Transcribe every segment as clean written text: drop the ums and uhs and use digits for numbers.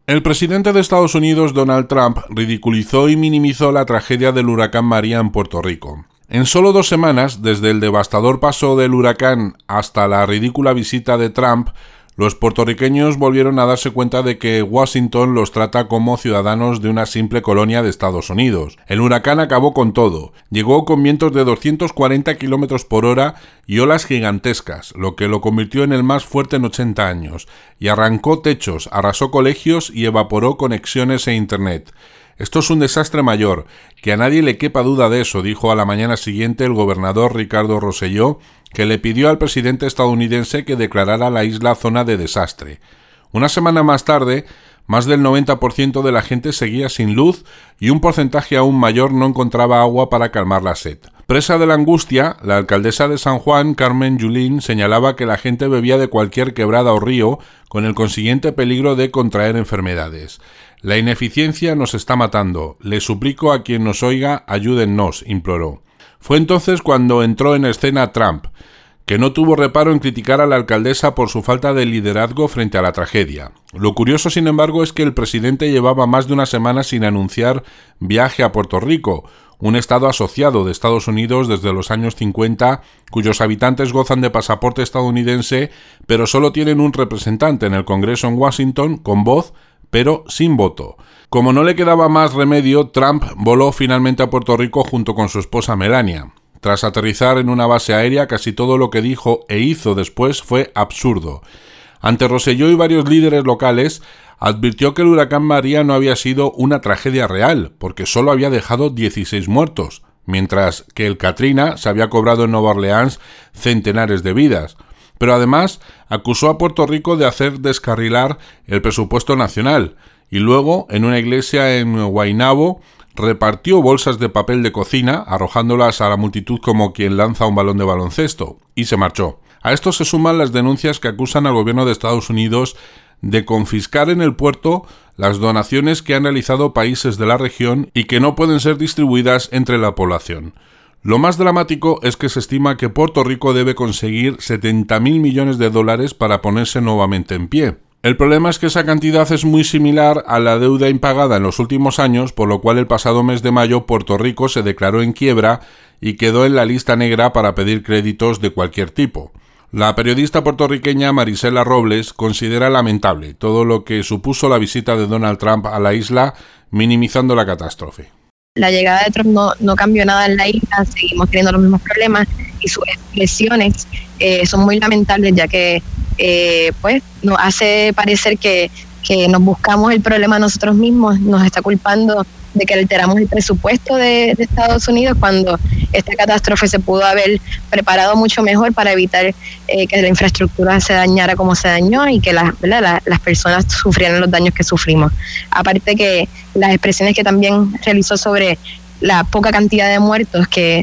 El presidente de Estados Unidos, Donald Trump, ridiculizó y minimizó la tragedia del huracán María en Puerto Rico. En solo 2 semanas, desde el devastador paso del huracán hasta la ridícula visita de Trump, los puertorriqueños volvieron a darse cuenta de que Washington los trata como ciudadanos de una simple colonia de Estados Unidos. El huracán acabó con todo. Llegó con vientos de 240 km por hora y olas gigantescas, lo que lo convirtió en el más fuerte en 80 años, y arrancó techos, arrasó colegios y evaporó conexiones e internet. Esto es un desastre mayor, que a nadie le quepa duda de eso, dijo a la mañana siguiente el gobernador Ricardo Rosselló, que le pidió al presidente estadounidense que declarara la isla zona de desastre. Una semana más tarde, más del 90% de la gente seguía sin luz y un porcentaje aún mayor no encontraba agua para calmar la sed. Presa de la angustia, la alcaldesa de San Juan, Carmen Yulín, señalaba que la gente bebía de cualquier quebrada o río, con el consiguiente peligro de contraer enfermedades. La ineficiencia nos está matando. Le suplico a quien nos oiga, ayúdennos, imploró. Fue entonces cuando entró en escena Trump, que no tuvo reparo en criticar a la alcaldesa por su falta de liderazgo frente a la tragedia. Lo curioso, sin embargo, es que el presidente llevaba más de una semana sin anunciar viaje a Puerto Rico, un estado asociado de Estados Unidos desde los años 50, cuyos habitantes gozan de pasaporte estadounidense, pero solo tienen un representante en el Congreso en Washington, con voz, pero sin voto. Como no le quedaba más remedio, Trump voló finalmente a Puerto Rico junto con su esposa Melania. Tras aterrizar en una base aérea, casi todo lo que dijo e hizo después fue absurdo. Ante Rosselló y varios líderes locales, advirtió que el huracán María no había sido una tragedia real, porque solo había dejado 16 muertos, mientras que el Katrina se había cobrado en Nueva Orleans centenares de vidas. Pero además acusó a Puerto Rico de hacer descarrilar el presupuesto nacional y luego, en una iglesia en Guaynabo, repartió bolsas de papel de cocina, arrojándolas a la multitud como quien lanza un balón de baloncesto, y se marchó. A esto se suman las denuncias que acusan al gobierno de Estados Unidos de confiscar en el puerto las donaciones que han realizado países de la región y que no pueden ser distribuidas entre la población. Lo más dramático es que se estima que Puerto Rico debe conseguir $70.000 millones para ponerse nuevamente en pie. El problema es que esa cantidad es muy similar a la deuda impagada en los últimos años, por lo cual el pasado mes de mayo Puerto Rico se declaró en quiebra y quedó en la lista negra para pedir créditos de cualquier tipo. La periodista puertorriqueña Marisela Robles considera lamentable todo lo que supuso la visita de Donald Trump a la isla, minimizando la catástrofe. La llegada de Trump no cambió nada en la isla, seguimos teniendo los mismos problemas y sus expresiones son muy lamentables, ya que pues nos hace parecer que nos buscamos el problema nosotros mismos, nos está culpando de que alteramos el presupuesto de Estados Unidos cuando esta catástrofe se pudo haber preparado mucho mejor para evitar que la infraestructura se dañara como se dañó y que las personas sufrieran los daños que sufrimos. Aparte que las expresiones que también realizó sobre la poca cantidad de muertos que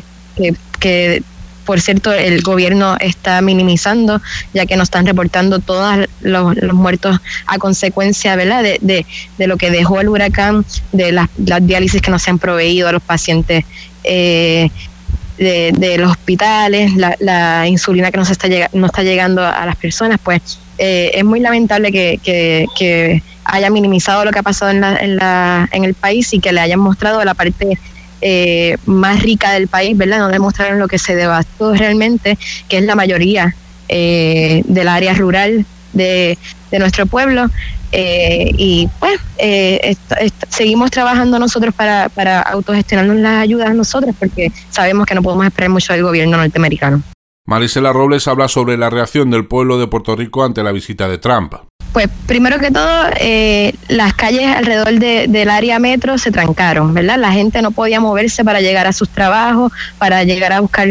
por cierto, el gobierno está minimizando, ya que nos están reportando todos los muertos a consecuencia, ¿verdad?, de lo que dejó el huracán, de las diálisis que no se han proveído a los pacientes de los hospitales, la insulina que no está llegando a las personas. Pues es muy lamentable que haya minimizado lo que ha pasado en el país y que le hayan mostrado la parte más rica del país, ¿verdad? No demostraron lo que se devastó realmente, que es la mayoría del área rural de nuestro pueblo, y pues seguimos trabajando nosotros para autogestionarnos las ayudas nosotros, porque sabemos que no podemos esperar mucho del gobierno norteamericano. Marisela Robles habla sobre la reacción del pueblo de Puerto Rico ante la visita de Trump. Pues primero que todo, las calles alrededor del área metro se trancaron, ¿verdad? La gente no podía moverse para llegar a sus trabajos, para llegar a buscar,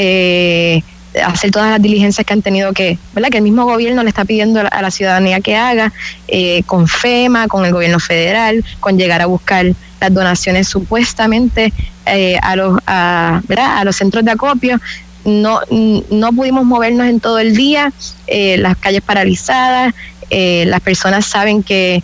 hacer todas las diligencias que han tenido que, ¿verdad?, que el mismo gobierno le está pidiendo a la ciudadanía que haga, con FEMA, con el gobierno federal, con llegar a buscar las donaciones supuestamente a los centros de acopio. No pudimos movernos en todo el día, las calles paralizadas. Las personas saben que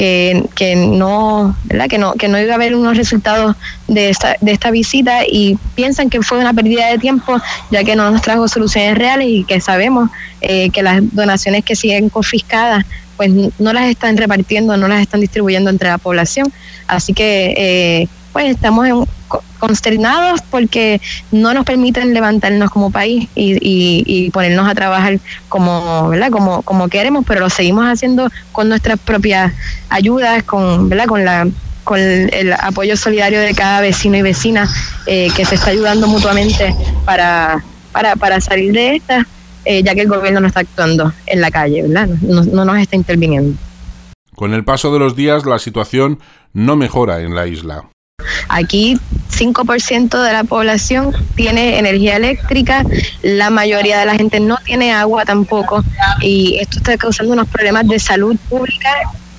no, ¿verdad?, que no iba a haber unos resultados de esta visita y piensan que fue una pérdida de tiempo, ya que no nos trajo soluciones reales, y que sabemos que las donaciones que siguen confiscadas pues no las están repartiendo, no las están distribuyendo entre la población. Así que pues estamos consternados porque no nos permiten levantarnos como país y ponernos a trabajar como, ¿verdad? Como queremos, pero lo seguimos haciendo con nuestras propias ayudas, ¿verdad? Con el apoyo solidario de cada vecino y vecina que se está ayudando mutuamente para salir de esta, ya que el gobierno no está actuando en la calle, ¿verdad? No nos está interviniendo. Con el paso de los días, la situación no mejora en la isla. Aquí 5% de la población tiene energía eléctrica, la mayoría de la gente no tiene agua tampoco, y esto está causando unos problemas de salud pública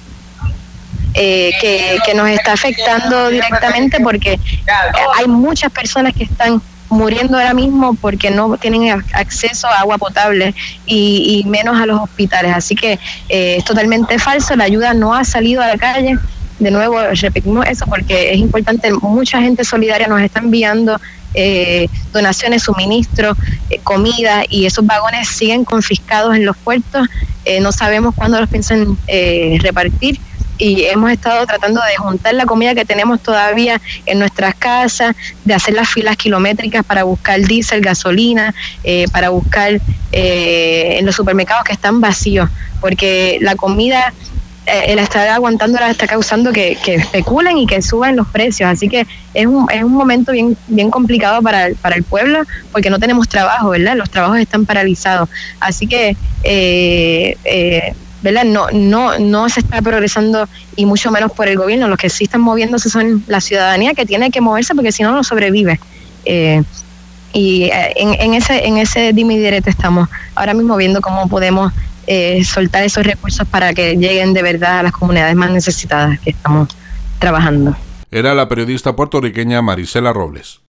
que nos está afectando directamente, porque hay muchas personas que están muriendo ahora mismo porque no tienen acceso a agua potable y menos a los hospitales. Así que es totalmente falso, la ayuda no ha salido a la calle. De nuevo, repetimos eso porque es importante, mucha gente solidaria nos está enviando donaciones, suministros, comida, y esos vagones siguen confiscados en los puertos. No sabemos cuándo los piensan repartir, y hemos estado tratando de juntar la comida que tenemos todavía en nuestras casas, de hacer las filas kilométricas para buscar diésel, gasolina, para buscar en los supermercados que están vacíos, porque la comida, el estar aguantándola está causando que especulen y que suban los precios. Así que es un momento bien complicado para el pueblo, porque no tenemos trabajo, ¿verdad? Los trabajos están paralizados. Así que ¿verdad? No se está progresando, y mucho menos por el gobierno. Los que sí están moviéndose son la ciudadanía, que tiene que moverse porque si no sobrevive. Y en ese dime y direte estamos ahora mismo viendo cómo podemos soltar esos recursos para que lleguen de verdad a las comunidades más necesitadas que estamos trabajando. Era la periodista puertorriqueña Marisela Robles.